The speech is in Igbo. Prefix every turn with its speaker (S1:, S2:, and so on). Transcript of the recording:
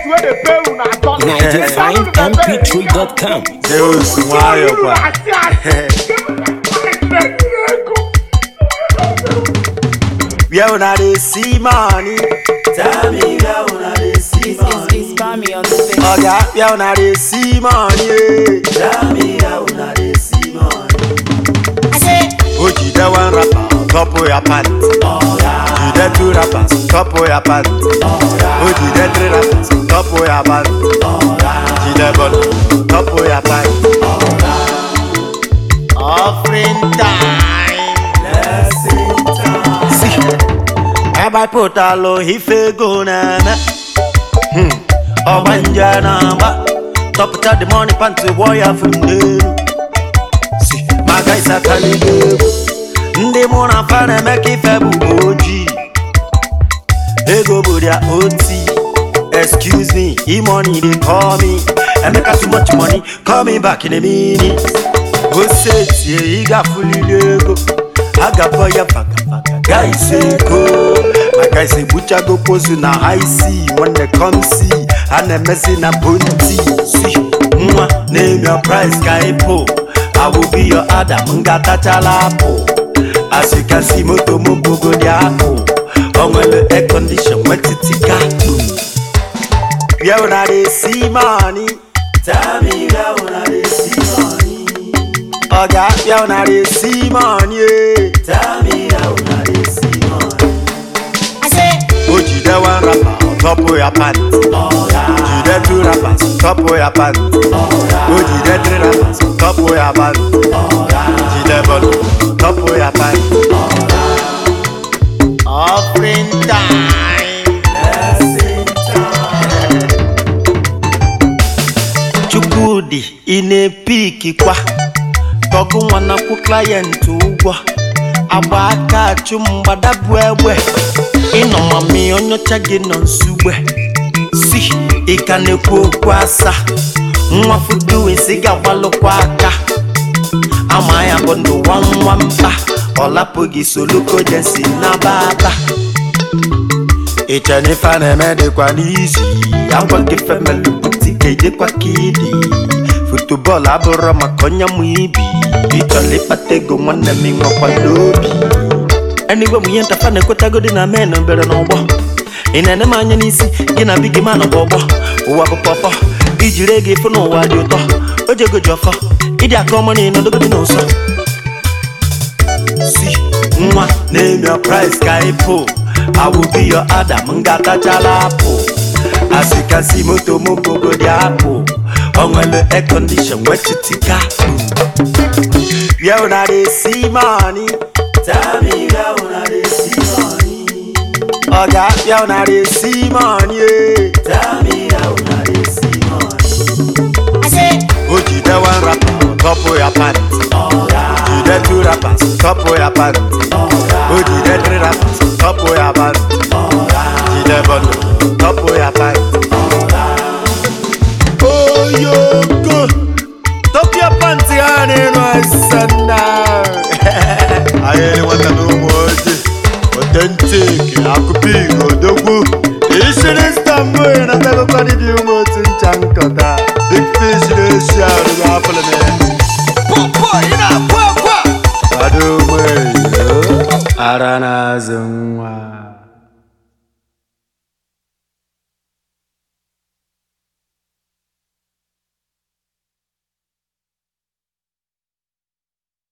S1: where they pay you na dollar.
S2: NigerFineMP3.com.
S3: Deus Mayo kwa. Where una dey see money? Tell me where una dey see money.
S4: It's Bami on the thing.
S3: Oga, where una dey see money? Tell me where una dey see money.
S4: I say,
S3: Oji de one rapper, top of your pants. Oji de two rappers, top of your pants. Oji de three rappers, top of your pants. Oji de bottom, top of your pants. Offering time, blessing time. See, everybody put a low if you go na me. Oh banja namba, top of the money panty warrior from there. See, my guys are telling you. Ndị mụ na fana make ife bụ oji. Ego bụ their OT. Excuse me, e-money they call me. Emeka too much money, call me back in a minute. Go say tie, iga fully ego. Agabo ya faka, guys say go. My guys say bucha go pose na high C. When they come see, and they messing na bunty. See, name your price, kaipo. I will be your Adam, ngata chalapo. As you can see, moto mumbo go the apple. On when the air condition wet it gato. Where una dey see money? Tell me where una dey see money. Oga, where una dey see money? Tell me where una dey see money.
S4: I say,
S3: Oji de one rapper, top of your pants. Oji de two rappers, top of your pants. Oji de three rappers, top of your pants. Oji de bottom, top of your pants. Offering time, blessing time. Chukudi ine piki kwa toku nwana ku client ugwa agba aka chumba dabwewe ino mami onyocha gi no nsugbe si ikanekwu kwasa nwa fudu esiga walukwa aka amaya bondo wanwamba olapogi soluko jensi na baba Echani fane mede kwa nisi Yangwa kifemelu butike je kwa kidi Football abura makonya mwibi Ichali patego mwane mingwa kwa lobi Anyway muyenta fane kwa tagodi na meno mbele na ubo Inene manya nisi Gina bigi mano bobo Uwapo popo Ijiregi funo wadi uto Ojego jofo Idi akomoni no dogodi no so See, name your price, kaipo. I will be your Adam, ngata chalapo. As you can see, moto mumbo go the apple. On when the air condition wet it gato. Where una dey see money? Tell me where una dey see money. Oga, where una dey see money? Tell me where una dey see money.
S4: I say,
S3: Oji de one rapper, top of your pants. Oji de two rappers, top of your pants. Oji de three rappers, top of your pants. Oji de bottom, top of your pants.